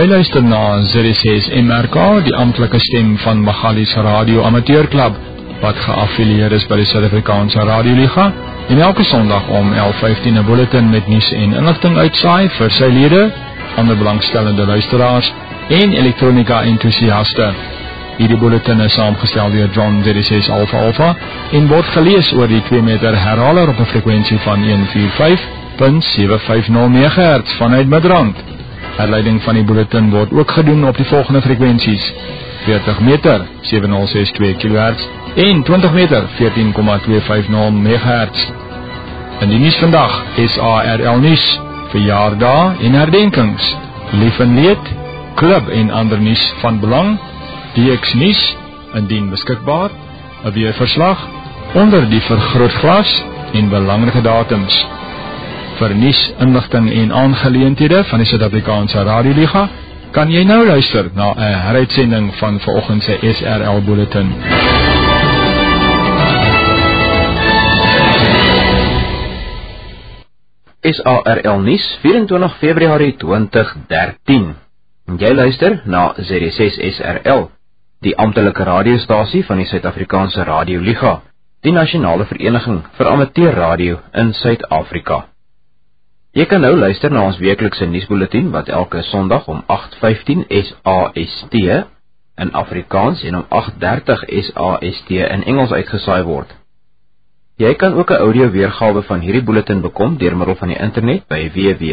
Jy luister na ZSS MRK, die amptelike stem van Magalies Radio Amateurklub, wat geaffilieer is by die Suid-Afrikaanse Radioliga, en elke Sondag om 11:15 'n bulletin met nuus en inligting uitsaai vir sy lede, ander belangstellende luisteraars en elektronika entoesiaste. Hierdie bulletin is saamgestel deur John ZSS Alpha en word gelees oor die 2 meter herhaler op 'n frekwensie van 145.750 MHz vanuit Midrand. Herleiding van die bulletin word ook gedoen op die volgende frekwensies: 40 meter 7062 kHz en 20 meter 14,250 MHz. In die nuus vandag, SARL nuus, verjaardae en herdenkings, lief en leed, klub en ander nuus van belang, DX nuus, indien beskikbaar, 'n weerverslag, onder die vergrootglas en belangrike datums. Vir nuus, inligting en aangeleenthede van die Suid-Afrikaanse Radioliga kan jy nou luister na 'n heruitsending van vanoggend se SRL bulletin. SARL nuus 24 Februarie 2013. Jy luister na ZSS SRL, die amptelike radiostasie van die Suid-Afrikaanse Radioliga, die nasionale vereniging vir amateurradio in Suid-Afrika. Jy kan nou luister na ons weeklikse nuusbulletin wat elke Sondag om 8:15 SAST in Afrikaans en om 8:30 SAST in Engels uitgesaai word. Jy kan ook 'n audio weergawe van hierdie bulletin bekom deur middel van die internet by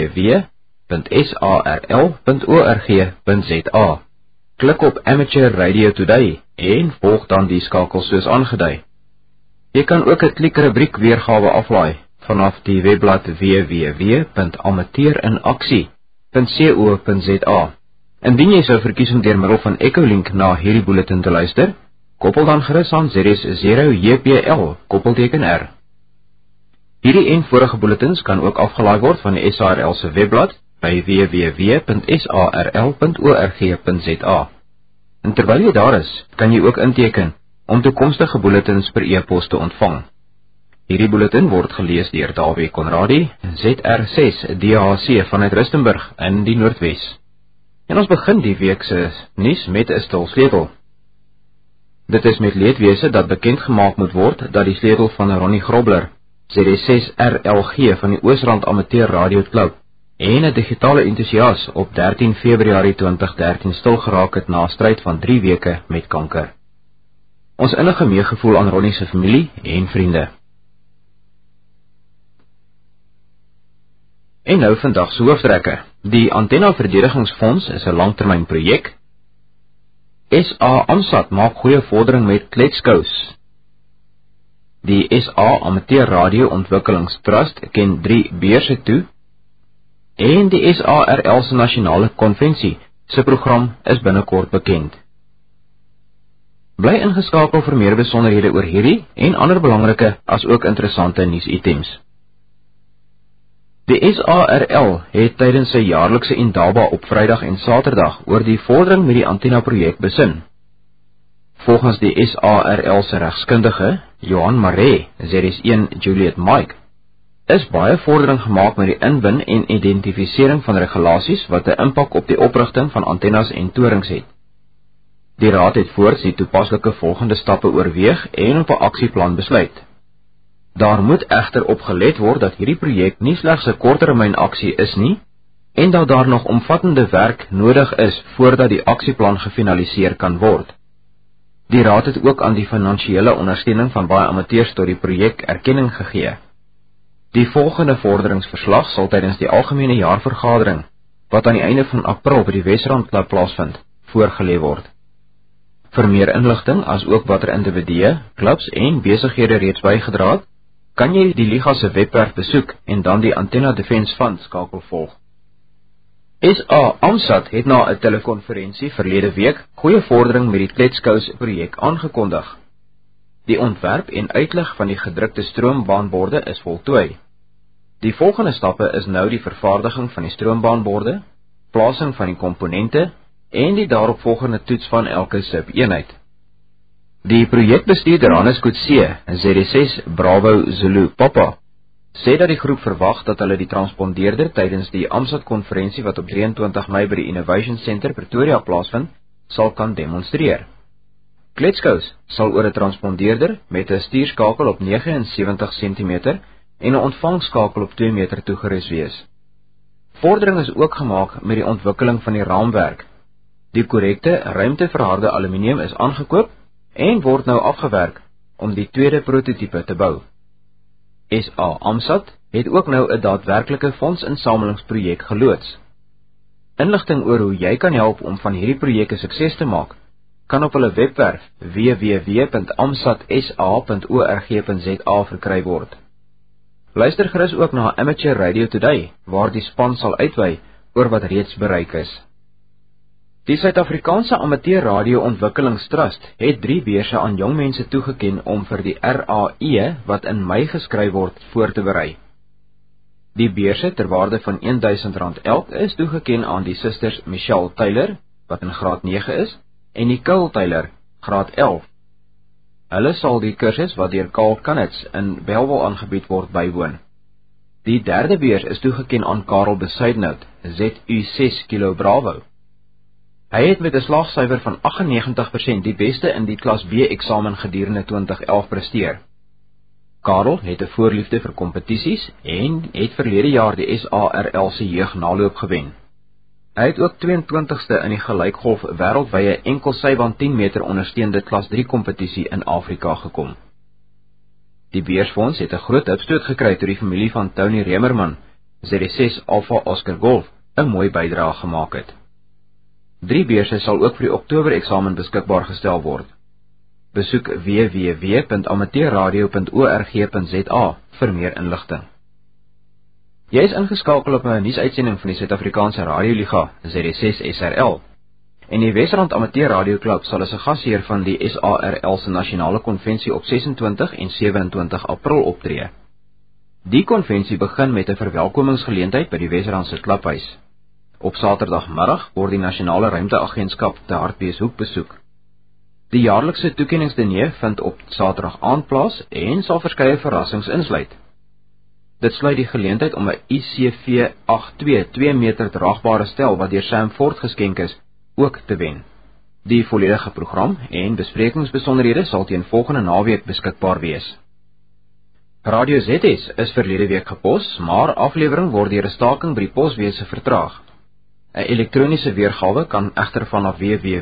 www.sarl.org.za. Klik op Amateur Radio Today en volg dan die skakel soos aangedui. Jy kan ook 'n klikrubriek weergawe aflaai vanaf die webblad www.amateurinaaksie.co.za. Indien jy sou verkies om deur middel van Echolink na hierdie bulletin te luister, koppel dan gerus aan ZS0JPL _R. Hierdie en vorige bulletins kan ook afgelaai word van die SARL se webblad by www.sarl.org.za. En terwyl jy daar is, kan jy ook inteken om toekomstige bulletins per e-pos te ontvang. Hierdie bulletin word gelees deur Dawie Conradie, ZR6 DHC vanuit Rustenburg in die Noordwes. En ons begin die week se nuus met 'n stil sleutel. Dit is met leedwese dat bekend gemaak moet word dat die sleutel van Ronnie Grobler, ZS6RLG van die Oosrand Amateur Radio Klub en 'n digitale entoesias op 13 Februarie 2013 stil geraak het na 'n stryd van 3 weke met kanker. Ons innige meegevoel aan Ronnie se familie en vriende. En nou vandag se hooftrekke. Die Antenna Verdedigingsfonds is 'n langtermynprojek. SA AMSAT maak goeie vordering met kletskous. Die SA Amateur Radio Ontwikkelingstrust ken 3 beurse toe. En die SARL se nasionale konvensie se program is binnekort bekend. Bly ingeskakel vir meer besonderhede oor hierdie en ander belangrike as ook interessante nuusitems. Die SARL het tydens sy jaarlikse Indaba op Vrydag en Saterdag oor die vordering met die Antenna-projek besin. Volgens die SARL se regskundige, Johan Maree, ZS1 Juliet Mike, is baie vordering gemaak met die inwin en identifisering van regulasies wat 'n impak op die oprigting van antennas en torings het. Die raad het voorts die toepaslike volgende stappe oorweeg en op 'n aksieplan besluit. Daar moet egter op gelet word dat hierdie projek nie slegs 'n korttermyn aksie is nie, en dat daar nog omvattende werk nodig is voordat die aksieplan gefinaliseer kan word. Die raad het ook aan die finansiële ondersteuning van baie amateurs tot die projek erkenning gegee. Die volgende vorderingsverslag sal tydens die algemene jaarvergadering, wat aan die einde van April by die Wesrand Klub plaasvind, voorgelê word. Vir meer inligting, as ook watter individue, klubs en besighede reeds bygedra het, kan jy die Liga se webwerf besoek en dan die Antenna Defence Fund skakel volg. SA AMSAT het na 'n telekonferensie verlede week goeie vordering met die kletskous projek aangekondig. Die ontwerp en uitlig van die gedrukte stroombaanborde is voltooi. Die volgende stappe is nou die vervaardiging van die stroombaanborde, plasing van die komponente en die daaropvolgende toets van elke subeenheid. Die projekbestuurder Hannes Kutse, ZS6 Bravo Zulu Papa, sê dat die groep verwag dat hulle die transpondeerder tydens die AMSAT-konferensie wat op 23 Mei by die Innovation Center Pretoria plaasvind, sal kan demonstreer. Kletskous sal oor 'n transpondeerder met 'n stuurskakel op 79 cm en 'n ontvangskakel op 2 meter toegerus wees. Vordering is ook gemaak met die ontwikkeling van die raamwerk. Die korrekte ruimteverharde aluminium is aangekoop en word nou afgewerk om die tweede prototipe te bou. SA AMSAT het ook nou 'n daadwerklike fondsinsamelingsprojek geloods. Inligting oor hoe jy kan help om van hierdie projekte sukses te maak, kan op hulle webwerf www.amsatsa.org.za verkry word. Luister gerus ook na Amateur Radio Today, waar die span sal uitwy oor wat reeds bereik is. Die Suid-Afrikaanse Amateur Radio Ontwikkelingstrust het 3 beurse aan jong mense toegeken om vir die RAE, wat in Mei geskryf word, voor te berei. Die beurse ter waarde van R1000 elk is toegeken aan die susters Michelle Taylor, wat in graad 9 is, en Nicole Taylor, graad 11. Hulle sal die kursus wat deur Carl Cannets in Bellville aangebied word bywoon. Die derde beurs is toegeken aan Karel Besuidnout, ZU6 Kilo Bravo. Hy het met 'n slaagsyfer van 98% die beste in die klas B eksamen gedurende 2011 presteer. Karel het 'n voorliefde vir kompetisies en het verlede jaar die SARL se jeugnaloop gewen. Hy het ook 22ste in die gelykgolf wêreldwye enkelsyband 10 meter ondersteunde klas 3 kompetisie in Afrika gekom. Die beursfonds het 'n groot opstoot gekry toe die familie van Tony Remerman, ZD6 Alpha Oscar Golf, 'n mooi bydrae gemaak het. 3 beurse sal ook vir die Oktober eksamen beskikbaar gestel word. Besoek www.amateurradio.org.za vir meer inligting. Jy is ingeskakel op 'n nuusuitsending van die Suid-Afrikaanse Radioliga, ZD6 SRL. En die Wesrand Amateur Radio Klub sal as 'n gasheer van die SARL se nasionale konvensie op 26 en 27 April optree. Die konvensie begin met 'n verwelkomingsgeleentheid by die Wesrand se klubhuis. Op Saterdagmiddag word die Nasionale Ruimteagentskap te Hartbeespoort besoek. Die jaarlikse toekenningsdiner vind op Saterdag aand plaas en sal verskeie verrassings insluit. Dit sluit die geleentheid om 'n ICV-82 2 meter draagbare stel wat deur Sam Ford geskenk is, ook te wen. Die volledige program en besprekingsbesonderhede sal teen volgende naweek beskikbaar wees. Radio ZS is verlede week gepos, maar aflewering word deur 'n staking by die poswese vertraag. 'n Elektroniese weergawe kan egter vanaf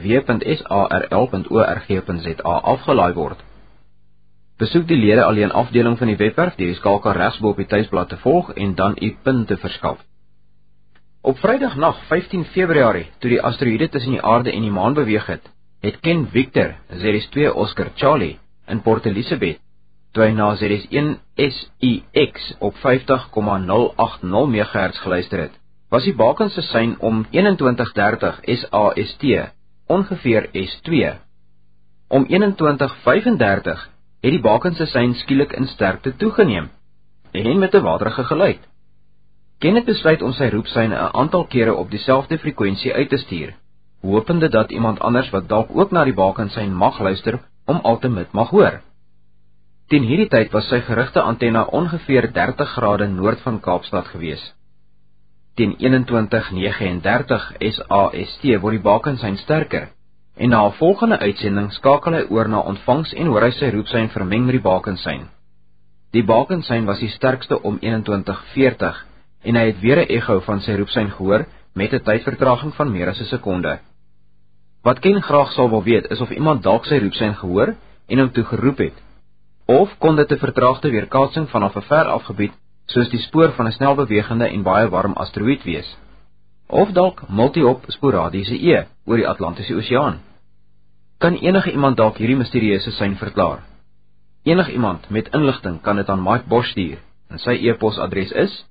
www.sarl.org.za afgelaai word. Besoek die lede alleen afdeling van die webwerf deur die skakel regsbo op die tuisblad te volg en dan u PIN te verskaf. Op Vrydagnag 15 Februarie, toe die asteroïde tussen die aarde en die maan beweeg het Ken Victor, ZS2 Oscar Charlie, in Port Elizabeth, toe hy na ZS1 SIX op 50,080 MHz geluister het, was die baken se sein om 21:30 SAST, ongeveer S2. Om 21:35 het die baken se sein skielik in sterkte toegeneem, en met 'n waterige geluid. Ken het besluit om sy roepsein 'n aantal kere op dieselfde frekwensie uit te stuur, hopende dat iemand anders wat dalk ook na die bakensein mag luister, om altemit mag hoor. Teen hierdie tyd was sy gerigte antenne ongeveer 30 grade noord van Kaapstad gewees. Teen 21:39 SAST word die bakensein sterker, en na 'n volgende uitsending skakel hy oor na ontvangs en hoor hy sy roepsein vermeng met die bakensein. Die bakensein was die sterkste om 21:40, en hy het weer 'n echo van sy roepsein gehoor met 'n tydvertraging van meer as 'n sekonde. Wat Ken graag sal wil weet is of iemand dalk sy roepsein gehoor en hom toe geroep het, of kon dit 'n vertraagde weerkaatsing vanaf 'n ver afgebied soos die spoor van 'n snelbewegende en baie warm asteroïde wees, of dalk multi-op sporadiese oor die Atlantiese Oseaan. Kan enige iemand dalk hierdie misterieuse sein verklaar? Enige iemand met inligting kan dit aan Mike Bosch stuur, en sy e-posadres is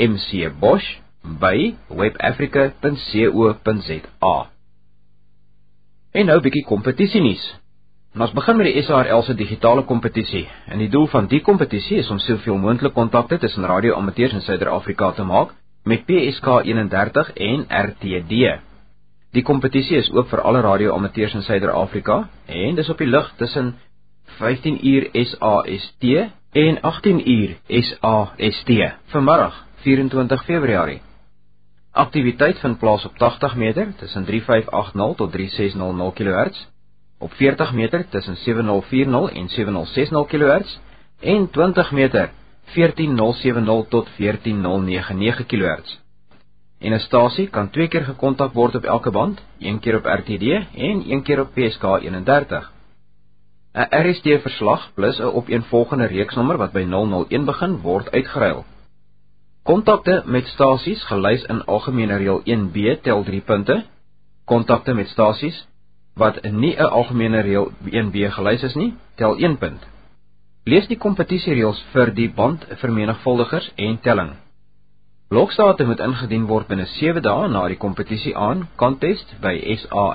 mcbosch@webafrica.co.za. En nou 'n bietjie kompetisienies. Ons begin met die SARL se digitale kompetisie, en die doel van die kompetisie is om soveel moontlik kontakte tussen radioamateurs in Suider-Afrika te maak met PSK 31 en RTD. Die kompetisie is oop vir alle radioamateurs in Suider-Afrika en dis op die lug tussen 15 uur SAST En 18 uur SAST, vanmiddag 24 Februarie. Aktiwiteit vind plaas op 80 meter tussen 3580 tot 3600 kHz, op 40 meter tussen 7040 en 7060 kHz en 20 meter 14070 tot 14099 kHz. En 'n stasie kan 2 keer gekontak word op elke band, 1 keer op RTD en 1 keer op PSK 31. 'n RST-verslag plus 'n opeenvolgende reeksnommer wat by 001 begin word uitgeruil. Kontakte met stasies gelys in algemene reël 1B tel 3 punte. Kontakte met stasies wat nie 'n algemene reël 1B gelys is nie, tel 1 punt. Lees die kompetisiereëls vir die bandvermenigvuldigers en telling. Logstate moet ingedien word binne 7 dae na die kompetisie aan contest by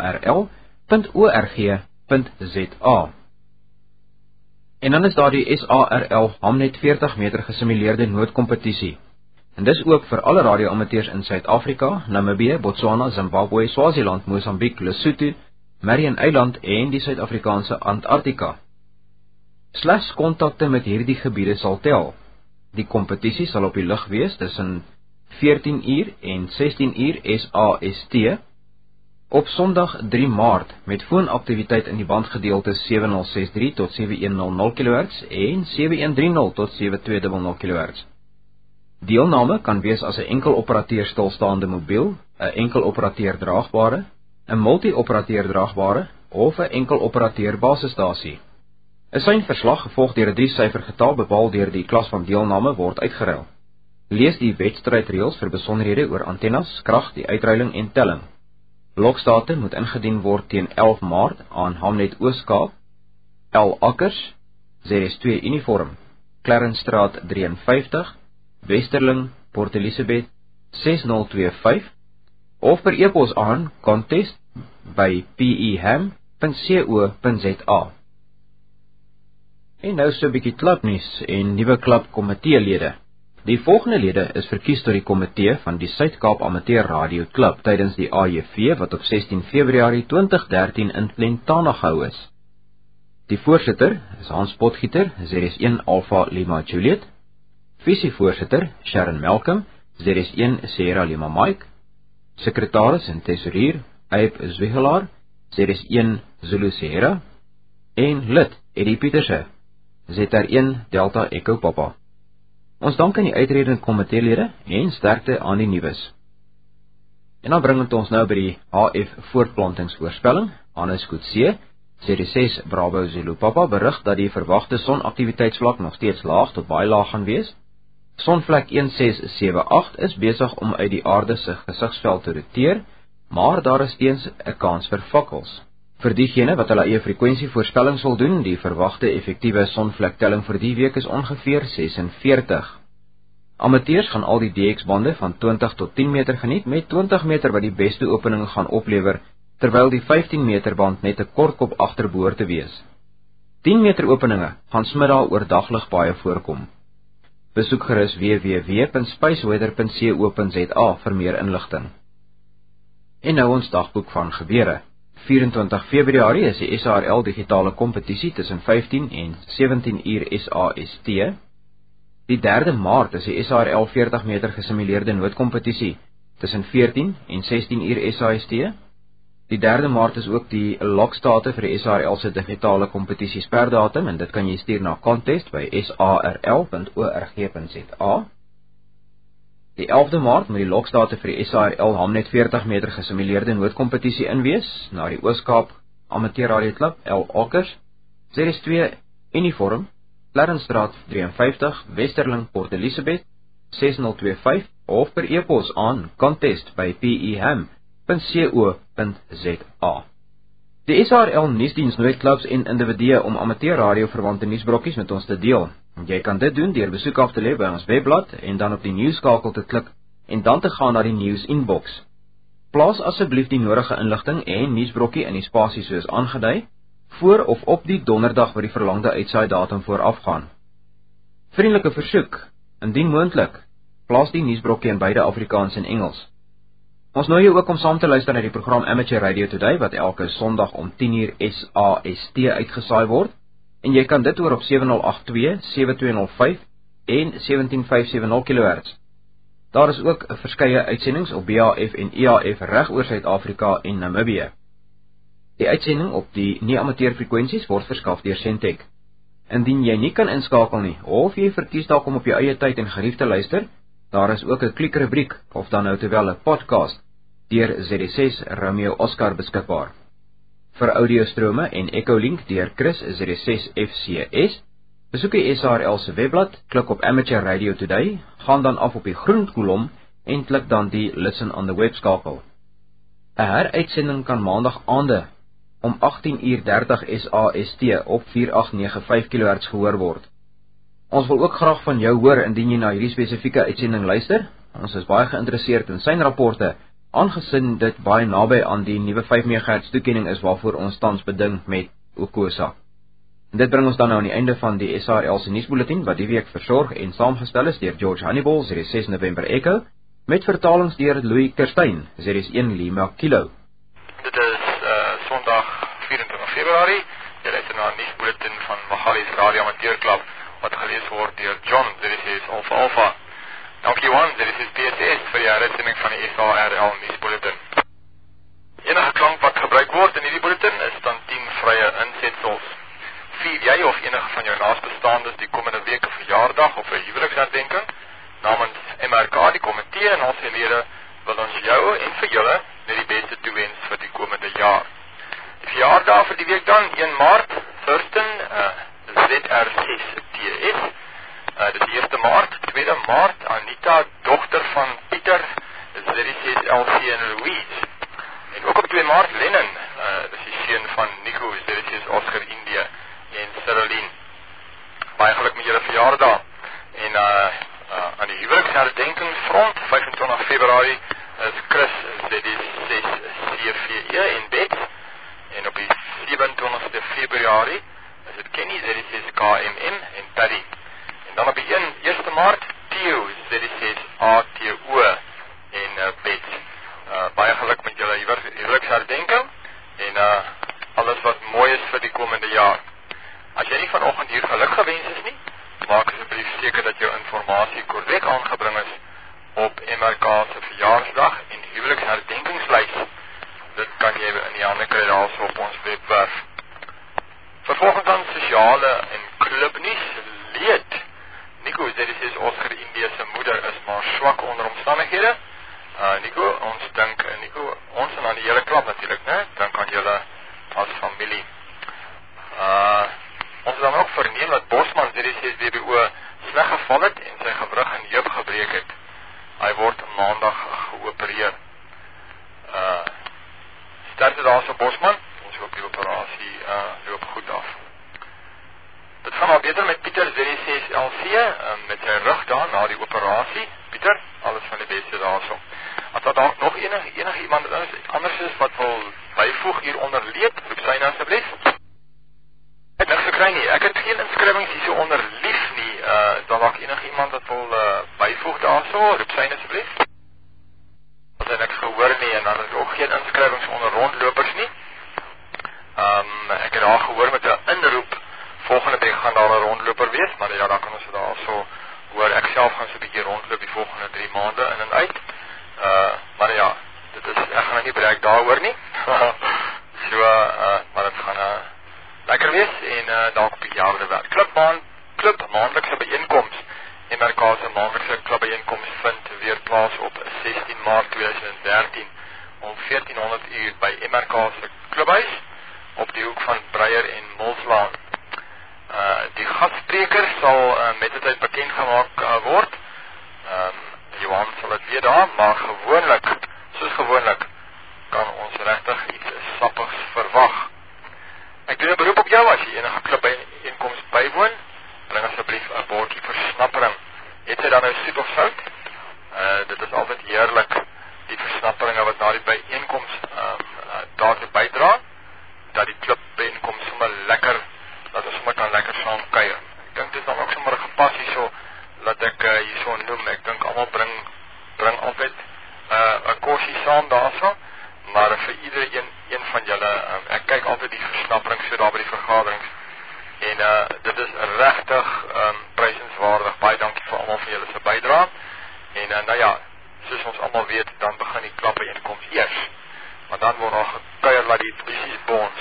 sarl.org.za. En dan is daar die SARL Hamnet 40 meter gesimuleerde noodkompetisie. En dis ook vir alle radioamateurs in Suid-Afrika, Namibië, Botswana, Zimbabwe, Swaziland, Mosambiek, Lesotho, Marion Eiland en die Suid-Afrikaanse Antarktika. Slegs kontakte met hierdie gebiede sal tel. Die kompetisie sal op die lug wees tussen 14 uur en 16 uur SAST op Sondag 3 Maart met foonaktiwiteit in die bandgedeelte 7063 tot 7100 kHz en 7130 tot 7200 kHz. Deelname kan wees as 'n enkel operateur stilstaande mobiel, 'n enkel operateur draagbare, 'n multi-operateur draagbare of 'n enkel operateur basisstasie. 'n Seinverslag gevolg deur 'n 3-syfer getal bepaal deur die klas van deelname word uitgeruil. Lees die wedstrydreëls vir besonderhede oor antennes, krag, die uitruiling en telling. Logstate moet ingedien word teen 11 Maart aan Hamnet Oos-Kaap, L Akkers, ZS2 uniform, Clarensstraat 53, Westerling, Port Elizabeth 6025 of per e-pos aan contest by peham.co.za. En nou so 'n bietjie klubnuus en nuwe klubkomiteelede. Die volgende lede is verkies tot die komitee van die Suid-Kaap Amateur Radio Klub tydens die AJV wat op 16 Februarie 2013 in Plentana gehou is. Die voorsitter is Hans Potgieter, ZS1 Alpha Lima Juliet. Visievoorsitter Sharon Malcolm, ZS1 Sierra Lima Mike. Sekretaris en tesourier Abe Zwigelaar, ZS1 Zulu Sierra. En lid Eddie Pieterse, ZR1 Delta Echo Papa. Ons dank aan die uitredende komiteelede en sterkte aan die nuus. En dan bring ons nou by die HF voortplantingsvoorspelling. Hannes Kutse, ZS6 Bravo Zulu Papa berig dat die verwagte sonaktiwiteitsvlak nog steeds laag tot baie laag gaan wees. Sonvlek 1678 is besig om uit die aarde se gesigsveld te roteer, maar daar is steeds 'n kans vir vakkels. Vir diegene wat hulle eie frekwensievoorspelling sal doen, die verwagte effektiewe sonvlektelling vir die week is ongeveer 46. Amateurs gaan al die DX-bande van 20 tot 10 meter geniet, met 20 meter wat die beste opening gaan oplewer, terwyl die 15 meter band net 'n kortkop agterbehoort te wees. 10 meter openinge gaan smiddag oordaglig baie voorkom. Besoek gerus www.spaceweather.co.za vir meer inligting. En nou ons dagboek van gebeure. 24 Februarie is die SARL digitale kompetisie tussen 15 en 17 uur SAST. Die 3de Maart is die SARL 40 meter gesimuleerde noodkompetisie tussen 14 en 16 uur SAST. Die 3de Maart is ook die logstate vir die SARL se digitale kompetisie sperdatum en dit kan jy stuur na contest by sarl.org.za. Die 11de Maart moet die logstate vir die SARL Hamnet 40 meter gesimuleerde noodkompetisie inwees na die Oos-Kaap Amateur Radio Klub L Akkers, ZS2 uniform, Clarensstraat 53, Westerling, Port Elizabeth 6025 of per e-pos aan contest by peham.co.za. Die SARL nuusdiens nooi klubs en individue om amateur radio verwante nuusbrokkies met ons te deel. Jy kan dit doen deur besoek af te lê by ons webblad en dan op die nuusskakel te klik en dan te gaan na die nuus inbox. Plaas asseblief die nodige inligting en nuusbrokkie in die spasie soos aangedui voor of op die donderdag wat die verlangde uitsaai datum voorafgaan. Vriendelike versoek, indien moontlik, plaas die nuusbrokkie in beide Afrikaans en Engels. Ons nooi jou ook om saam te luister na die program Amateur Radio Today wat elke Sondag om 10 uur SAST uitgesaai word. en jy kan dit hoor op 7082, 7205 en 17570 kHz. Daar is ook verskeie uitsendings op BAF en EAF reg oor Suid-Afrika en Namibië. Die uitsending op die nie-amateurfrekwensies word verskaf deur Sentech. Indien jy nie kan inskakel nie, of jy verkies dalk om op jou eie tyd en gerief te luister, daar is ook 'n klikrubriek, of dan nou terwyl 'n podcast, deur ZD6 Romeo Oscar beskikbaar. Vir audiostrome en Echolink deur Chris ZD6 FCS, besoek die SARL se webblad, klik op Amateur Radio Today, gaan dan af op die groen kolom en klik dan die Listen on the Web skakel. 'n Heruitsending kan maandag aande om 18:30 SAST op 4895 kHz gehoor word. Ons wil ook graag van jou hoor indien jy na hierdie spesifieke uitsending luister. Ons is baie geïnteresseerd in synrapporte, aangesien dit baie naby aan die nuwe 5 MHz toekenning is waarvoor ons tans beding met UKOSA. En dit bring ons dan nou aan die einde van die SARL se nuusbulletin wat die week versorg en saamgestel is deur George Hannibal, ZD6 November Echo, met vertalings deur Louis Kerstyn, ZD1 Lima Kilo. Dit is Sondag 24 Februarie. Jy luister na 'n nuusbulletin van Magalies Radio Amateurklub wat gelees word deur John, ZD6 Alpha Alpha. Dankie Johan, ZD6 PSS vir die herinnering van die SARL nuusbulletin. Enige klank wat gebruik word in hierdie bulletin is dan 10 vrye insetsels. Vier jy of enige van jou naasbestaandes die komende week 'n verjaardag of 'n huweliksherdenking? Namens MRK, die komitee en al sy lede, wil ons jou en vir julle net die beste toewens vir die komende jaar. Die verjaardag vir die week dan, 1 Maart, Thurston, ZR6TS, dit is 1 Maart, 2 Maart, Anita, dochter van Pieter, ZR6LC en Louise. En ook op 2 Maart, Lennon, dit is die seun van Nico, ZR6 Oscar India en Cyrilien. Baie geluk met julle verjaardag. En aan die huweliksherdenkingsfront, 25 Februarie, is Chris ZD6 CVE en Bets. En op die 27 Februarie is dit Kenny ZD6 KMM en Paddy. En dan op die 1 Maart, Theo ZD6 ATO en Bets. Baie geluk met julle huweliksherdenking en alles wat mooi is vir die komende jaar. As jy nie vanoggend hier geluk gewens is nie, maak asseblief seker dat jou informasie korrek aangebring is op MRK se verjaarsdag en huweliksherdenkingslys. Dit kan jy in die hande kry daarso op ons webwerf. Vervolgens dan sosiale en klubnuus leed. Nico, ZD6 Oscar India se moeder is maar swak onder omstandighede. Nico, ons dink ons en aan die hele klub natuurlik, né? Dink aan julle as familie. Ons het dan ook verneem dat Bosman ZD6 WBO sleg geval het en sy gewrig en heup gebreek het. Hy word maandag geopereer. Sterkte daar so Bosman, ons hoop die operasie loop goed af. Dit gaan al beter met Pieter ZD6 LC, met sy rug daar na die operasie. Pieter, alles van die beste daar so. As daar dalk nog enige iemand anders is wat wil byvoeg hieronder leed, roep sy nou asseblief. Ek het niks gekry nie, ek het geen inskrywings hier so onder lief nie, dan dalk enige iemand wat wil byvoeg daar so, roep sy asseblief. As ek niks gehoor nie, en dan is ook geen inskrywings onder rondlopers nie. Ek het daar gehoor met 'n inroep, volgende week gaan daar 'n rondloper wees, maar ja, dan kan ons daar so hoor, ek self gaan so 'n bietjie rondloop die volgende 3 maande in en uit. Maar ja, ek gaan nie bereik daaroor nie. Maar dit gaan lekker wees en dalk op die jare werk. Klub maandelikse byeenkoms. MRK se maandelikse klubbyeenkoms vind weer plaas op 16 Maart 2013 om 1400 uur by MRK se klubhuis op die hoek van Breyer en Molslaan. Die gastspreker sal met die tyd bekend gemaak word. Johan sal dit weer daar, maar soos gewoonlik, kan ons regtig iets sappigs verwag. Ek doen 'n beroep op jou as jy enige klubbyeenkoms bywoon, bring asseblief 'n bordjie versnappering. Het jy dan nou soet of sout? Dit is altyd heerlik, die versnapperinge wat na die byeenkoms daartoe bydra, dat die klubbyeenkoms sommer lekker, dat ons sommer kan lekker saam kuier. Ek dink dit is dan ook sommer gepas hierso, laat ek hierso noem, ek dink almal bring altyd 'n kosie saam daarso, maar vir iedereen een van julle, ek kyk altyd die versnappering so daar by die vergaderings, en is regtig prysenswaardig. Baie dankie vir almal vir julle se bydrae. En nou ja, soos ons almal weet, dan begin die klapbyeenkoms eers. Maar dan word daar gekuier dat die presies bons.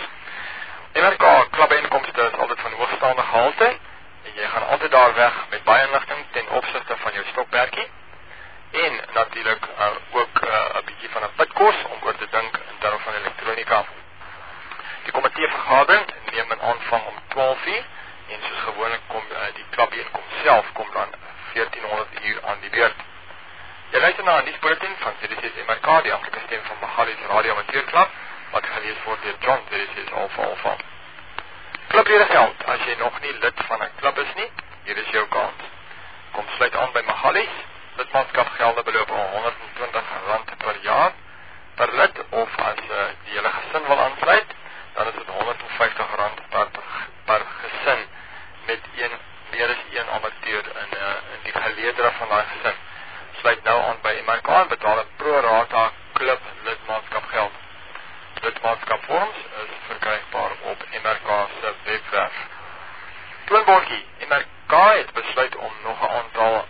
MRK klapbyeenkomste is altyd van hoogstaande gehalte en jy gaan altyd daar weg met baie inligting ten opsigte van jou stokperdjie. En natuurlik ook 'n bietjie van 'n pitkos om oor te dink in terme van elektronika. Die komiteevergadering neem in aanvang om 12:00 en soos gewoonlik kom die klapbyeenkoms self kom dan 1400 uur aan die beurt. Jy luister na 'n nuusbulletin van ZDC MRK, die amptelike stem van Magalies Radio Amateurklub, wat gelees word deur John ZDC Alfa. Klublede geld, as jy nog nie lid van 'n klub is nie, hier is jou kans. Kom sluit aan by Magalies. Lidmaatskapgelde beloop R120 per jaar per lid, of as die hele gesin wil aansluit, dan is dit R150 per gesin met meer as een amateur in die geleedere van daai gesin. Sluit nou aan by MRK en betaal 'n pro rata klub lidmaatskapgeld. Lidmaatskapvorms is verkrygbaar op MRK se webwerf. Toonbordjie. MRK het besluit om nog 'n aantal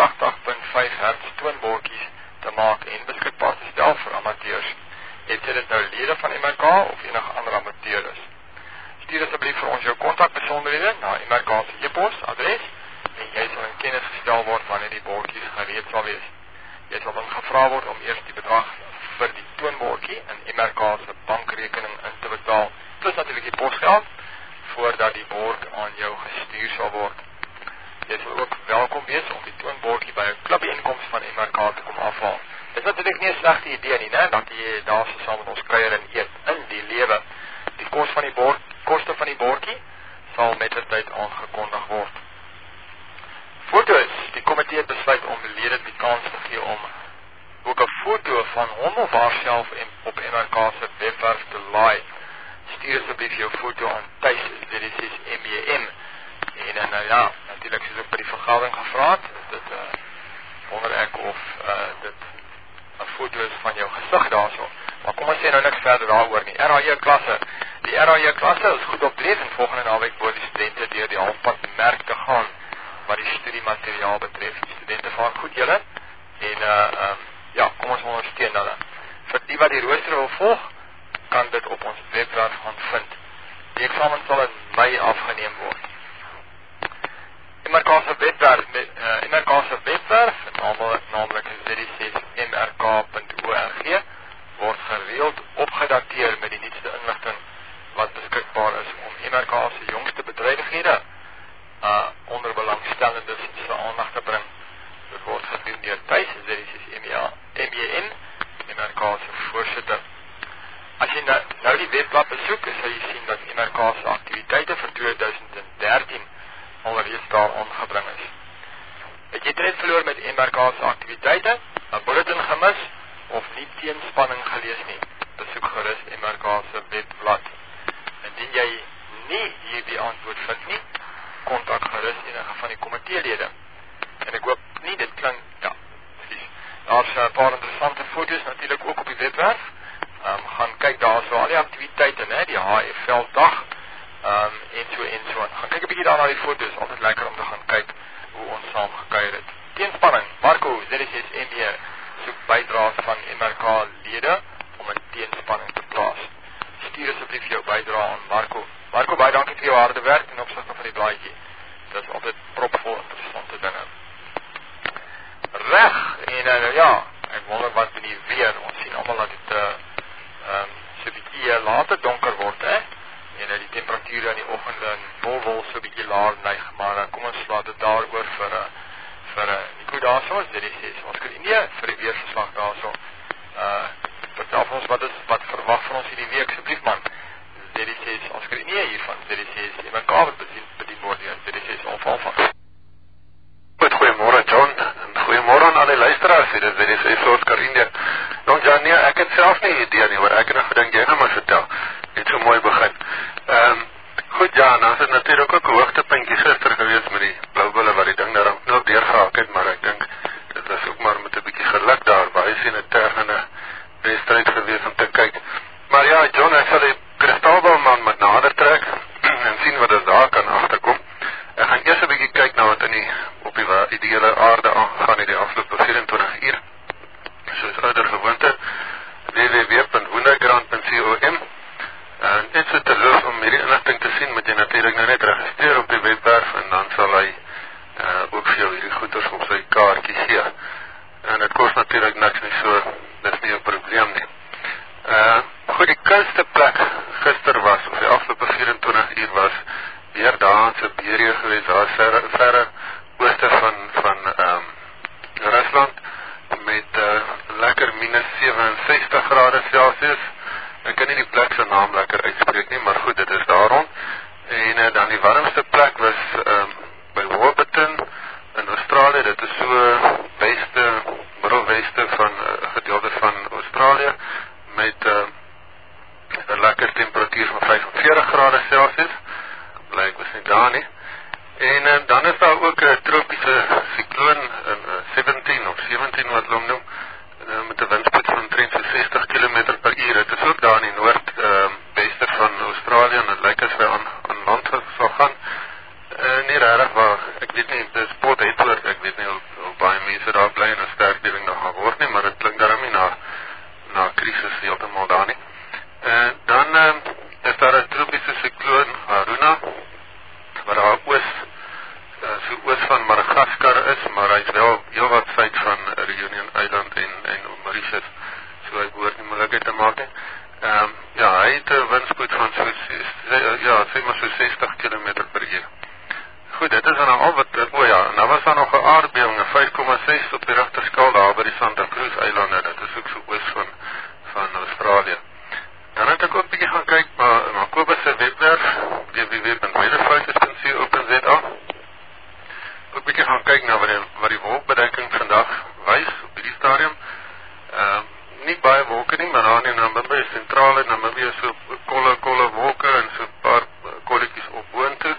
88.5 Hz toonbordjies te maak en beskikbaar te stel vir amateurs. Het jy dit nou lede van MRK of enige ander amateur is? Stuur asseblief vir ons jou kontakbesonderhede na MRK se e-pos adres en jy sal in kennis gestel word wanneer die bordjies gereed sal wees. Jy sal dan gevra word om eers die bedrag vir die toonbordjie in MRK se bankrekening in te betaal, plus natuurlik die posgeld voordat die bord aan jou gestuur sal word. Jy sal ook welkom wees om die toonbordjie by 'n klubbyeenkoms van MRK te kom afhaal. Dit is natuurlik nie 'n slegte idee nie, né? Dat jy daar so saam met ons kuier en eet in die lewe. Die koste van die bordjie sal mettertyd aangekondig word. Foto's. Die komitee het besluit om lede die kans te gee om ook 'n foto van hom of haarself op MRK se webwerf te laai. Stuur asseblief jou foto aan Tuis ZDC MEM. En nou ja, natuurlik soos ek by die vergadering gevra het, is dit wonder ek of dit 'n foto is van jou gesig daarso. Maar kom ons sê nou niks verder daaroor nie. RAE klasse. Die RAE klasse is goed op dreef en volgende naweek word die studente deur die halfpad merk te gaan wat die studiemateriaal betref. Die studente vaar goed julle en ja, kom ons ondersteun hulle. Vir die wat die rooster wil volg, kan dit op ons webwerf gaan vind. Die eksamen sal in Mei afgeneem word. MRK se webwerf, naamlik zdc.mrk.org, word gereeld opgedateer met die nuutste inligting wat beskikbaar is om MRK se jongste bedrywighede onder belangstellendes se aandag te bring. Dit word gedoen deur Tuis ZDC MEM, MRK se voorsitter. As jy nou die webblad besoek, sal jy sien dat MRK se aktiwiteite vir 2013 alreeds daar aangebring is. Het jy tred verloor met MRK se aktiwiteite, 'n bulletin gemis of nie teenspanning gelees nie, besoek gerus MRK se webblad. Indien jy nie hierdie antwoord vind nie, kontak gerus enige van die komiteelede. En ek hoop nie dit klink, ja, daar's 'n paar interessante foto's natuurlik ook op die webwerf. Gaan kyk daar so al die aktiwiteite, né, die HFL dag, en so. Gaan kyk 'n bietjie daar na die foto's, altyd lekker om te gaan kyk hoe ons saam gekuier het. Teenspanning, Marco, ZDC ME soek bydraes van MRK lede om 'n teenspanning te plaas. Stuur asseblief jou bydrae aan Marco. Marco, baie dankie vir jou harde werk en opsigte van die blaadjie. Dit is altyd propvol interessante dinge. Reg, en ja, ek wonder wat met die weer. Ons sien almal dat dit so bietjie later donker word, hè? En die temperature in die oggend in Wolwil so bietjie laer neig, maar kom ons laat dit daaroor vir Nico daarso, ZDC Oscar India vir die weerverslag daarso. Vertel vir ons wat verwag van ons hierdie week asseblief man. ZDC Oscar India hier van ZDC MRK wat bedien word deur ZDC Alfa. Goeiemôre John, en goeiemôre aan al die luisteraars. Dit is ZDC Oscar India. Jong Jan, nee, ek het self nie idee nie, hoor. Ek het nog gedink jy nou maar vertel. Net so mooi begin. Goed ja, dan is het natuurlik ook 'n hoogtepuntjie gister gewees met die blou bulle wat die ding daar aan knop deurgehaak het, maar ek dink dit was ook maar met 'n bietjie geluk daar. Baie sien 'n tergende wedstryd gewees om te kyk. Maar ja, John, ek sal die kristalbalman met nader trek en sien wat daar kan agterkom. 'n bietjie kyk na wat op die hele aarde aangaan in die afgelope 24 uur. Soos ouer gewoonte, www.wondergrond.com. Net so terloops om hierdie inligting te sien, moet jy natuurlik nou net registreer op die webwerf en dan sal hy ook vir jou hierdie goeders op sy kaartjie gee. En dit kos natuurlik niks nie, so dit is nie 'n probleem nie. Goed, die koudste plek gister was, of die afgelope 24 uur was, weer daar in Siberië gewees, daar verre ooste van Rusland, met lekker minus 67 grade Celsius. Ek kan nie die plek se naam lekker uitspreek nie, maar goed, dit is daar rond. En dan die warmste plek was by Warburton in Australië. Dit is so middelweste van gedeelte van Australië, met 'n lekker temperatuur van 45 grade Celsius. Blyk was nie daar nie. En dan is daar ook 'n tropiese sikloon in 17 wat hulle noem, met 'n windspoed van omtrent 60 km per uur. Dit is ook daar in die noordweste van Australië, en dit lyk as hy aan land sal gaan. Nie regtig waar, ek weet nie, dit is Port Edward, ek weet nie hoe baie mense daar bly en hoe sterk die ding nog gaan word nie, maar dit klink daarom nie na krisis heeltemal daar nie. Dan is daar 'n tropiese sikloon, Haruna, wat daar oos van Madagaskar is, maar hy is wel heel wat suid van Reunion Island en Mauritius, so hy behoort nie moeilikheid te maak nie. Hy het 'n windspoed van so 60 km per uur. Goed, dit is dan al wat, en dan was daar nog 'n aardbewing, 5,6 op die Richterskaal daar by die Santa Cruz eilande, dit is ook so oos van Australië. Dan het ek ook bietjie gaan kyk na Kobus se webwerf, www.weatherfocus.co.za. Ook bietjie gaan kyk na wat die wolkbedekking vandag wys op hierdie stadium. Nie baie wolke nie, maar daar in Namibië, sentrale Namibië, so kolle wolke en so 'n paar kolletjies op boontoe.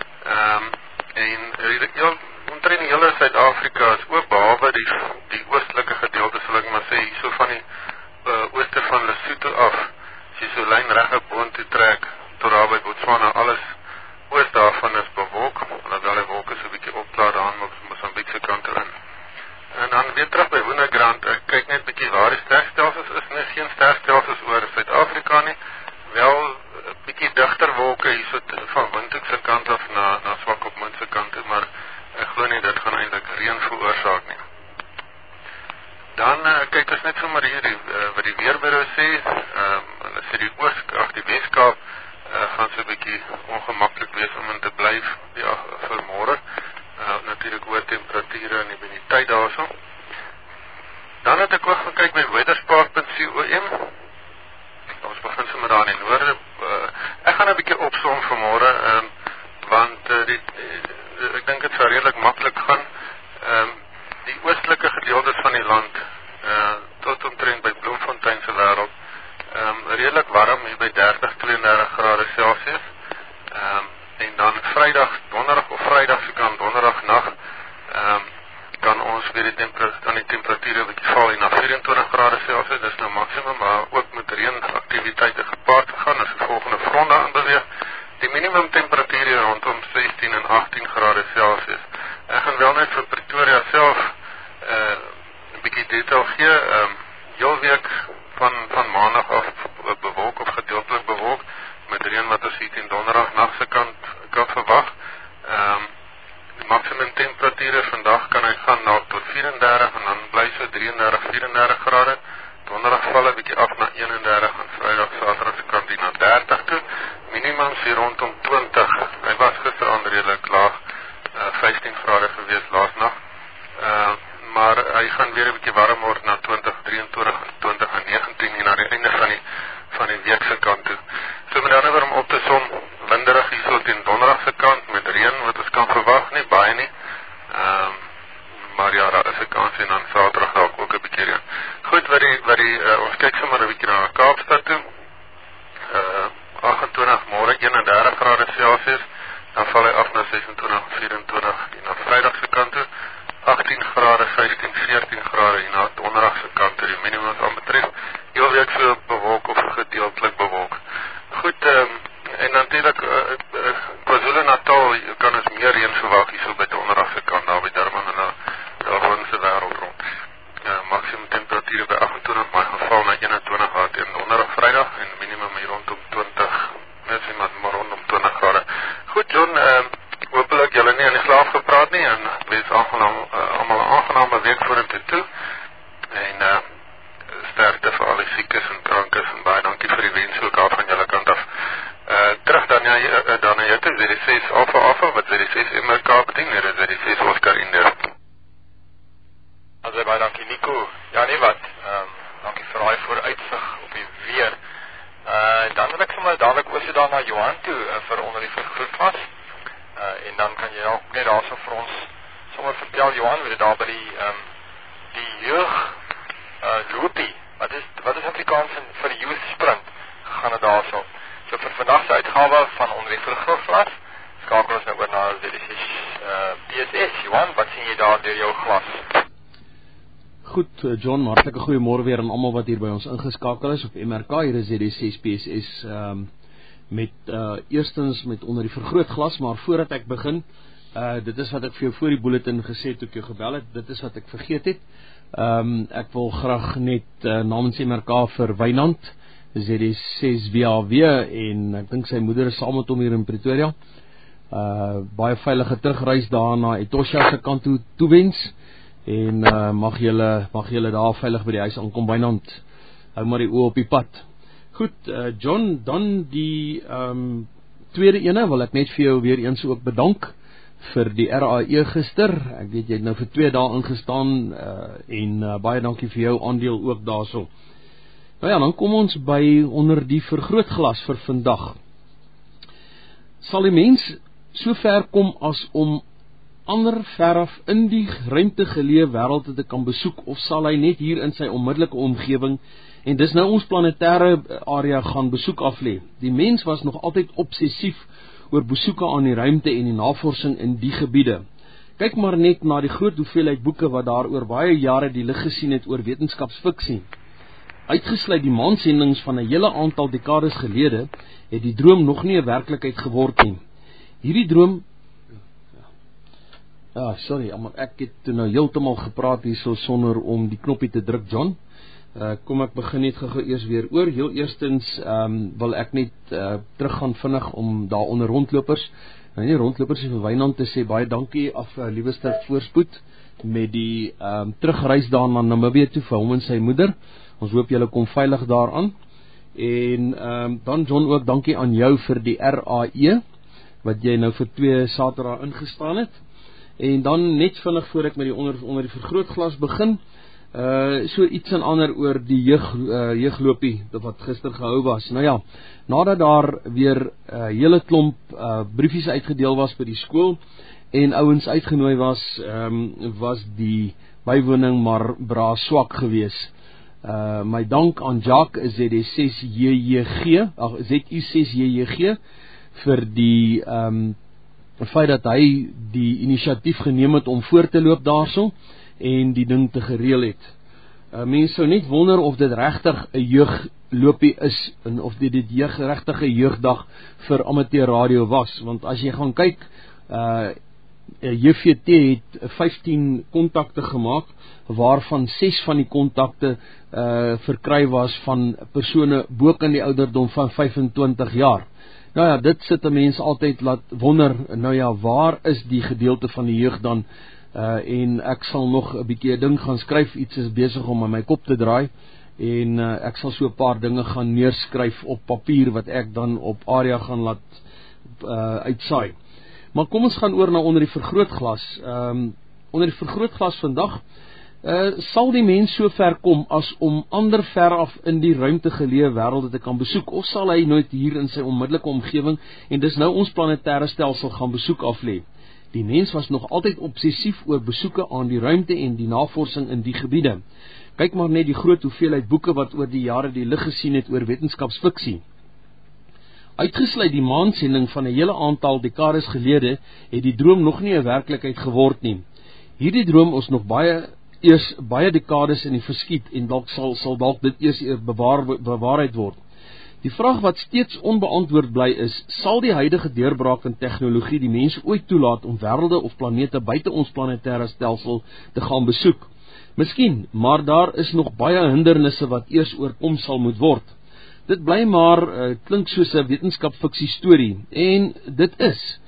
En omtrent die hele Suid-Afrika is ook, behalwe die oostelike gedeelte, sal ek maar sê, hierso van die ooste van Lesotho af, as jy so lyn reg boontoe trek, tot daar by Botswana, alles oos daarvan is bewolk, alhoewel die wolke so 'n bietjie opklaar daar aan Mosambiek se kant in. En dan weer terug by Wondergrond, ek kyk net bietjie waar die sterkstelsels is, nie geen sterkstelsels oor Suid-Afrika nie, wel 'n bietjie digter wolke hierso van Windhoek se kant af na Swakopmund se kant toe, maar ek glo nie dit gaan eintlik reën veroorsaak nie. Dan kyk ons net sommer hier wat die weerbureau sê, hulle sê die die Weskaap gaan so 'n bietjie ongemaklik wees om in te bly vir môre. Natuurlik hoë temperature en die humiditeit daarso. Dan het ek ook gaan kyk by weatherspark.com. Ons begin sommer daar in die noorde. Ek gaan 'n bietjie opsom vir môre, want ek dink dit sal redelik maklik gaan. Die oostelike gedeeltes van die land, tot omtrent by Bloemfontein se wêreld, redelik warm hier by 30-32 grade Celsius. En dan Vrydag se kant, donderdagnag, kan ons weer die temperature bietjie val na 24 grade Celsius, dis nou maksimum, maar ook met reënaktiwiteite gepaard gegaan, as die volgende front daar beweeg. Die minimum temperature rondom 16 en 18 grade Celsius. Ek gaan wel net vir Pretoria self 'n bietjie detail gee. Heel week van maandag af bewolk of gedeeltelik bewolk, met reën wat ons hier teen donderdagnaand se kant verwag. Die maksimum temperature vandag kan hy gaan na tot 34 en dan bly so 33-34 grade. Donderdag val 'n bietjie af na 31 en Vrydag, Saterdag se kant na 30 toe. Minimum hier rondom 20. Hy was gisteraand redelik laag, 15 grade gewees laasnag. Maar hy gaan weer 'n bietjie warm word na 20, 23, 20 en 19 en na die einde van die week se kant toe. So met ander woorde om op te som, winderig hierso teen donderdag se kant met reën wat ons kan verwag, nie baie nie. Maar ja, daar is 'n kans en dan Saterdag dalk ook 'n bietjie reën. Goed, ons kyk sommer 'n bietjie na Kaapstad toe. 28 môre 31 grade Celsius, dan val hy af na 26, 24 en na Vrydag se kant toe. 18 grade, 15, 14 grade en na donderdag se kant toe, die minimum aanbetref. Heel week so bewolk of gedeeltelik bewolk. Goed, en natuurlik KwaZulu-Natal kan ons meer reën verwag hier nie aan die slaaf gepraat nie, en ek wens almal 'n aangename week vorentoe toe, en sterkte vir al die siekes en krankes, en baie dankie vir die wens ook af van julle kant af. Terug dan na jou toe, ZD6 Alpha, wat ZD6 MRK beteken, ZD6 Oscar India. Also baie dankie Nico. Ja nee wat, dankie vir daai vooruitsig op die weer. Dan wil ek sommer dadelik oor dan na Johan toe vir onder die vergrootglas. En dan kan jy ook net daarso vir ons sommer vertel Johan, wie dit daar by die jeug loopie. Wat is Afrikaans vir die youth sprint? Gaan dit daarso. So vir vandag se uitgawe van onder die vergrootglas skakel ons nou oor na die PSS. Johan, wat sien jy daar deur jou glas? Goed, John, hartlike goeiemôre weer aan almal wat hier by ons ingeskakel is op MRK. Hier is die 6 PSS met eerstens met onder die vergrootglas, maar voordat ek begin, dit is wat ek vir jou voor die bulletin gesê het toe ek jou gebel het, dit is wat ek vergeet het. Ek wil graag net namens MRK vir Wynand, ZD6 WAW, en ek dink sy moeder is saam met hom hier in Pretoria. Baie veilige terugreis daar na Etosha se kant toe toewens. En mag julle daar veilig by die huis aankom, Wynand. Hou maar die oë op die pad. Goed, John, dan die tweede ene wil ek net vir jou weer eens ook bedank vir die RAE gister. Ek weet jy het nou vir 2 dae ingestaan en baie dankie vir jou aandeel ook daarso. Nou ja, dan kom ons by onder die vergrootglas vir vandag. Sal die mens so ver kom as om ander veraf in die ruimte geleë wêrelde te kan besoek, of sal hy net hier in sy onmiddellike omgewing, en dis nou ons planetêre area gaan besoek aflê? Die mens was nog altyd obsessief oor besoeke aan die ruimte en die navorsing in die gebiede. Kyk maar net na die groot hoeveelheid boeke wat daar oor baie jare die lig gesien het oor wetenskapsfiksie. Uitgesluit die maansendings van 'n hele aantal dekades gelede, het die droom nog nie 'n werklikheid geword nie. Hierdie droom sorry, maar ek het nou heeltemal gepraat hierso sonder om die knoppie te druk, John. Kom ek begin net gou eers weer oor. Heel eerstens wil ek net teruggaan vinnig om daar onder rondlopers. Nou nie rondlopers vir Wynand te sê baie dankie af liewerste voorspoed met die terugreis daar na Namibië toe vir hom en sy moeder. Ons hoop julle kom veilig daaraan. En dan John ook dankie aan jou vir die RAE wat jy nou vir 2 Saterdae ingestaan het. En dan net vinnig voor ek met die onder die vergrootglas begin, so iets en ander oor die jeugloopie wat gister gehou was. Nou ja, nadat daar weer hele klomp briefies uitgedeel was by die skool en ouens uitgenooi was, was die bywoning maar bra swak gewees. My dank aan Jacques ZU6JJ vir die feit dat hy die inisiatief geneem het om voor te loop daarso en die ding te gereël het. Mense sou net wonder of dit regtig 'n jeugloopie is en of dit regtig 'n jeugdag vir amateur radio was, want as jy gaan kyk, JVT het 15 kontakte gemaak, waarvan 6 van die kontakte verkry was van persone bo kan die ouderdom van 25 jaar. Nou ja, dit sit 'n mens altyd laat wonder, nou ja, waar is die gedeelte van die jeug dan? En ek sal nog 'n bietjie 'n ding gaan skryf, iets is besig om in my kop te draai, en ek sal so 'n paar dinge gaan neerskryf op papier, wat ek dan op area gaan laat uitsaai. Maar kom ons gaan oor na onder die vergrootglas. Onder die vergrootglas vandag, sal die mens so ver kom as om ander veraf in die ruimte geleë wêrelde te kan besoek, of sal hy nooit hier in sy onmiddellike omgewing, en dis nou ons planetêre stelsel, gaan besoek aflê? Die mens was nog altyd obsessief oor besoeke aan die ruimte en die navorsing in die gebiede. Kyk maar net die groot hoeveelheid boeke wat oor die jare die lig gesien het oor wetenskapsfiksie. Uitgesluit die maansending van 'n hele aantal dekades gelede, het die droom nog nie 'n werklikheid geword nie. Hierdie droom is nog baie dekades in die verskiet, en dalk sal dalk dit eers bewaarheid word. Die vraag wat steeds onbeantwoord bly is, sal die huidige deurbraak in tegnologie die mense ooit toelaat om wêrelde of planete buite ons planetêre stelsel te gaan besoek? Miskien, maar daar is nog baie hindernisse wat eers oorkom sal moet word. Dit bly maar klink soos 'n wetenskapfiksie storie, en dit is.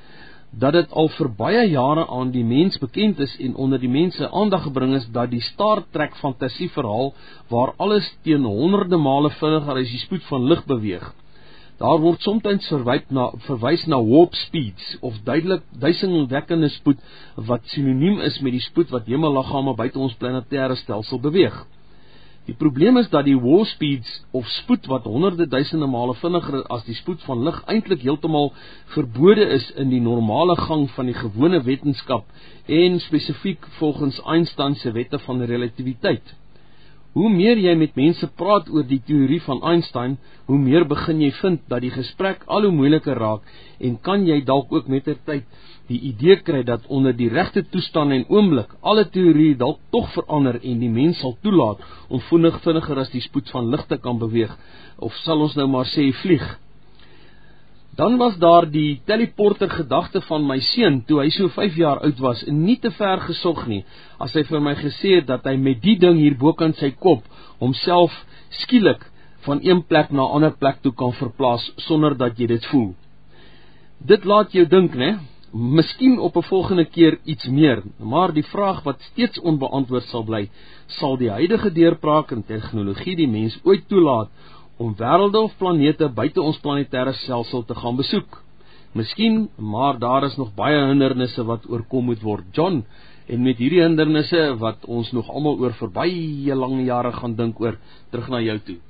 dat dit al vir baie jare aan die mens bekend is en onder die mense aandag gebring is dat die Star Trek fantasieverhaal waar alles teen honderde male vinniger as die spoed van lig beweeg. Daar word soms verwys na warp speeds of duidelik duiselingwekkende spoed wat sinoniem is met die spoed wat hemelliggame buite ons planetêre stelsel beweeg. Die probleem is dat die warp speeds of spoed wat honderde duisende male vinniger as die spoed van lig eintlik heeltemal verbode is in die normale gang van die gewone wetenskap en spesifiek volgens Einstein se wette van relativiteit. Hoe meer jy met mense praat oor die teorie van Einstein, hoe meer begin jy vind dat die gesprek al hoe moeiliker raak en kan jy dalk ook mettertyd die idee kry dat onder die regte toestand en oomblik alle teorieë dalk tog verander en die mens sal toelaat om vinniger as die spoed van lig te kan beweeg, of sal ons nou maar sê vlieg. Dan was daar die teleporter gedagte van my seun toe hy so 5 jaar oud was en nie te ver gesog nie, as hy vir my gesê het dat hy met die ding hier bokant sy kop homself skielik van een plek na 'n ander plek toe kan verplaas sonder dat jy dit voel. Dit laat jou dink, né? Miskien op 'n volgende keer iets meer, maar die vraag wat steeds onbeantwoord sal bly, sal die huidige deurbraak in tegnologie die mens ooit toelaat om wêrelde of planete buite ons planetêre stelsel te gaan besoek? Miskien, maar daar is nog baie hindernisse wat oorkom moet word, John, en met hierdie hindernisse wat ons nog almal oor vir baie lang jare gaan dink oor, terug na jou toe.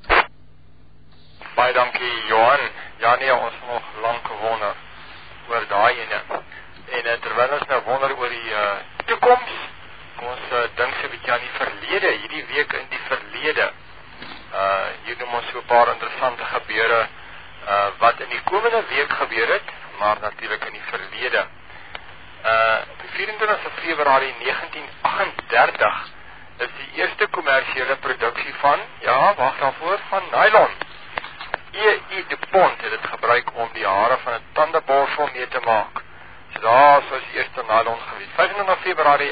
Baie dankie, Johan. Ja nee, ons nog lank gewonder oor daai ene. En terwyl ons nou wonder oor die toekoms, kom ons dink so 'n bietjie aan die verlede, hierdie week in die verlede. Hier noem ons so 'n paar interessante gebeure wat in die komende week gebeur het, maar natuurlik in die verlede. Op 24 Februarie 1938 is die eerste kommersiële produksie van, van nylon. E.I. DuPont het dit gebruik om die hare van 'n tandeborsel mee te maak. So daar was die eerste nylon gewees. 25 Februarie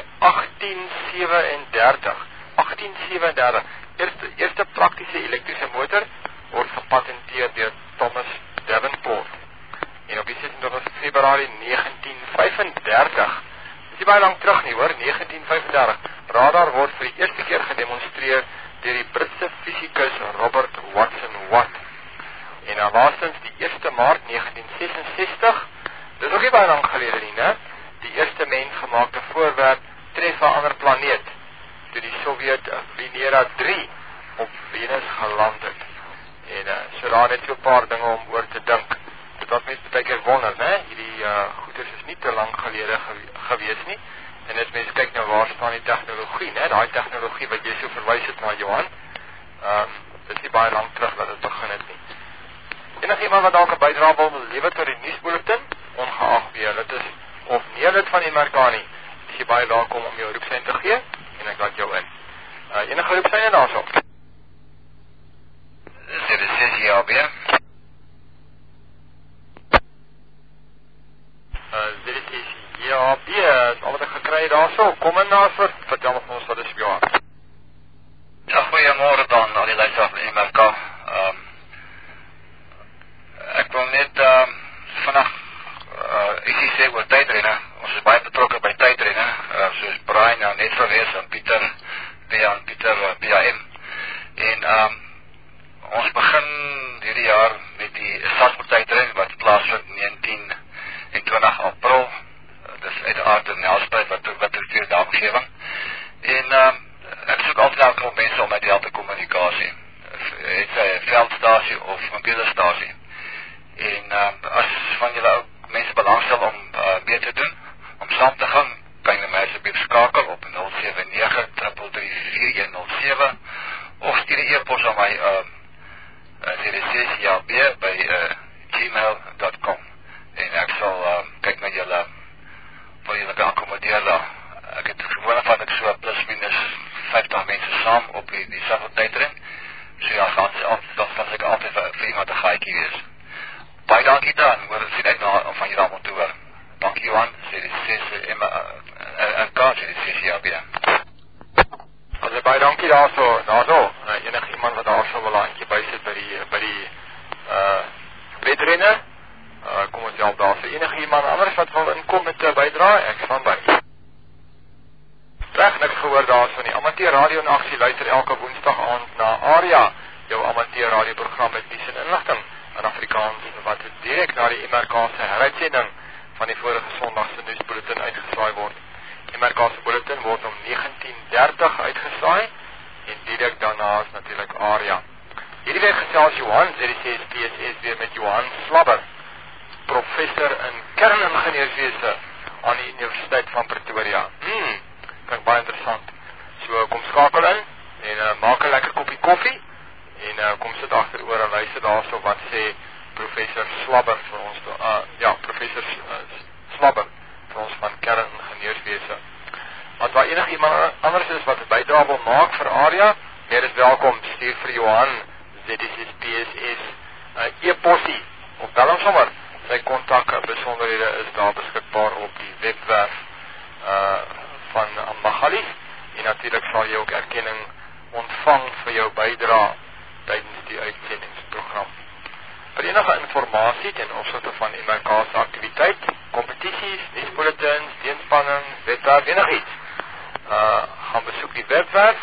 1837. Eerste praktiese elektriese motor word gepatenteer deur Thomas Davenport. En op die 26 Februarie 1935, dis nie baie lang terug nie hoor, 1935, radar word vir die eerste keer gedemonstreer deur die Britse fisikus Robert Watson Watt. En dan laastens die 1 Maart 1966, dis ook nie baie lang gelede nie, né? Die eerste mensgemaakte voorwerp tref 'n ander planeet, toe die Sowjet Venera 3 op Venus geland het. En so daar net so 'n paar dinge om oor te dink. Dat mense baie keer wonder, né? Hierdie goeders is nie te lank gelede gewees nie. En as mens kyk nou waar staan die tegnologie, né? Daai tegnologie wat jy so verwys het na Johan, dis nie baie lank terug dat dit begin het nie. Enige iemand wat dalk 'n bydrae wil lewer tot die nuusbulletin, ongeag wie dit is of nie lid van die MRK nie, is jy baie welkom om jou roepsein te gee en ek laat jou in. Enige roepseine daarso? Dit is CCAB. Dit is CCAB, is al wat ek gekry daarso. Kom in daarso, vertel ons wat is jou. Ja, goeiemôre dan al die luisteraars van MRK. Ek wil net vandag ietsie sê oor tydrenne. Ons is baie betrokke by tydrenne, soos Brian nou net verwees en Pieter PAM. En ons begin hierdie jaar met die Salzburg-tydren wat plaasvind 19 en 20 April. Dis uiteraard in Nelspruit wat die daagomgewing. En ek soek altyd elke mense om met die kommunikasie. Het sy 'n veldstasie of 'n mobiele stasie. En as van julle ook mense belangstel om mee te doen, om saam te gaan, kan jy my asseblief skakel op 079-333-4107 of stuur 'n e-pos aan my ccab@gmail.com en ek sal kyk na julle wat julle kan akkommodeer daar. Ek het gewoonlik vat ek so plus minus 50 mense saam op die tydren. So ja, dan sal ek altyd vir iemand 'n gaatjie wees. Baie dankie dan, hoor het sien uit na van julle allemaal toe hoor. Dankie Johan, sê die CCAB. Baie dankie daarso. Enige iemand wat daarso wil 'n handjie bysit by die wedrenne, kom ons help daar vir enige iemand anders wat wil inkom met 'n bydrae, ek staan by. Reg, niks gehoor daar van die Amateur Radio in Aksie luister elke woensdag aand na ARIA, jou amateur radioprogram met nuus en inligting in Afrikaans wat direk na die MRK se heruitsending van die vorige Sondag se nuusbulletin uitgesaai word. MRK se bulletin word om 19:30 uitgesaai en direk daarna is natuurlik ARIA. Hierdie week gesels Johan, ZDC PSS weer met Johan Slabber, professor in kerningenieurswese aan die Universiteit van Pretoria. Klink baie interessant. So kom skakel in en maak 'n lekker koppie koffie en kom sit agteroor en luister daarso wat sê professor Slabber vir ons, professor Slabber vir ons van kerningenieurswese. Want waar enige iemand anders is wat 'n bydrae wil maak vir ARIA, meer is welkom, stuur vir Johan ZDC PSS e-possie of bel hom sommer. Sy kontak besonderhede is daar beskikbaar op die webwerf van Magalies en natuurlik sal jy ook erkenning ontvang vir jou bydrae tydens die uitsendingsprogram. Vir enige informasie ten opsigte van MRK se aktiwiteit, kompetisies, nuusbulletins, teenspanning, webwerf enigiets, gaan besoek die webwerf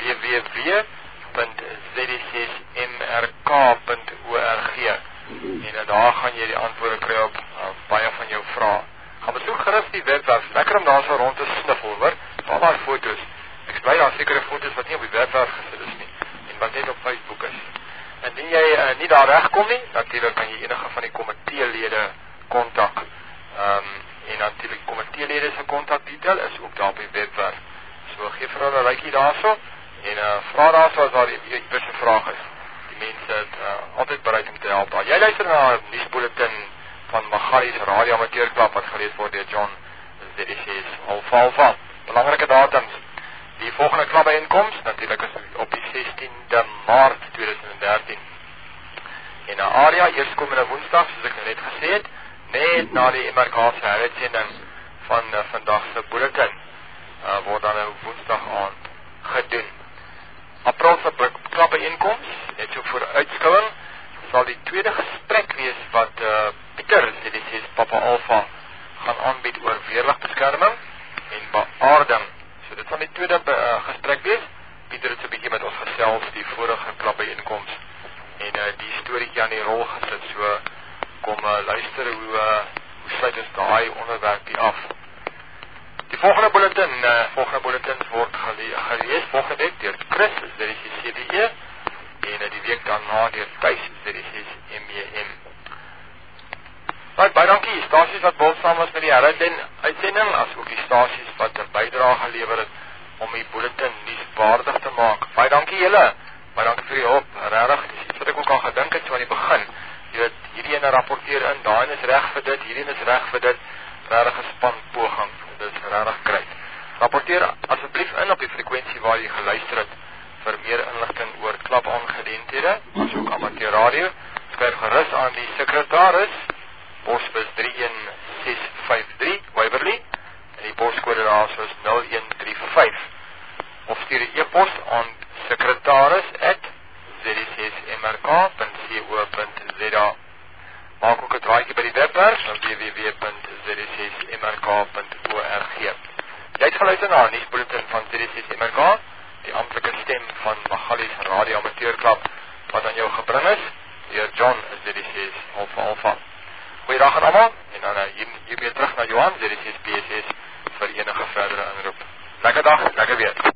www.zdc.mrk.org en daar gaan jy die antwoorde kry op baie van jou vrae. Gaan besoek gerus die webwerf, lekker om daar so rond te sniffel, hoor, daar foto's. Ek bly daar sekere foto's wat nie op die webwerf gesit is nie en wat net op Facebook is. Indien jy nie daar regkom nie, natuurlik kan jy enige van die komiteelede kontak. En natuurlik die komiteelede se kontakdetail is ook daar op die webwerf. So gee vir hulle 'n lykie daarso en vra daarso as daar iewers 'n vraag is. Die mense is altyd bereid om te help daar. Jy luister na 'n nuusbulletin van Magalies Radio Amateurklub wat gelees word deur John ZDC's Alfalfa. Belangrike datums. Die volgende klubbyeenkoms natuurlik is op die 16de Maart 2013. En ARIA eerskomende Woensdag, soos ek net gesê het, net na die MRK se heruitsending van vandag se bulletin word dan 'n Woensdag aand gedoen. April se klubbyeenkoms, net so vir uitskouing, sal die tweede gesprek wees wat Pieter, ZDC's Papa Alpha, gaan aanbied oor weerligbeskerming en beaarding. So dit sal die tweede gesprek wees. Pieter het so 'n bietjie met ons gesels die vorige klubbyeenkoms en die storieetjie aan die rol gesit. So kom luister hoe sluit ons daai onderwerpie af. Die volgende bulletin word gelees volgende week deur Chris, ZDC CDE en die week daarna deur Thys, ZDC MEM. Baie dankie, stasies wat behulpsaam was met die heruitsending, as ook die stasies wat 'n bydrae gelewer het om die bulletin nuuswaardig te maak. Baie dankie julle, baie dankie vir die hulp, regtig, dis iets wat ek ook al gedink het so aan die begin. Jy weet, hierdie ene rapporteer in, daai is reg vir dit, hierdie is reg vir dit, regtig 'n span poging, dit is regtig great. Rapporteer asseblief in op die frekwensie waar jy geluister het vir meer inligting oor klub-aangediendhede, asook amateur radio. Skryf gerus aan die sekretaris, posbus 31653 Waverley en die poskode daar is 0135 of stuur 'n e-pos aan sekretaris@zdcsmrk.co.za. Maak ook 'n draaitjie by die webwerf www.zdcsmrk.org. Jy het geluister na 'n nuusbulletin van ZDC-MRK, die amptelike stem van Magalies Radio Amateurklub wat aan jou gebring is deur John, ZDC's Alpha. Goeiedag aan almal en dan hier weer terug na Johan, ZDC's PSS vir enige verdere inroep. Lekker dag, lekker weer.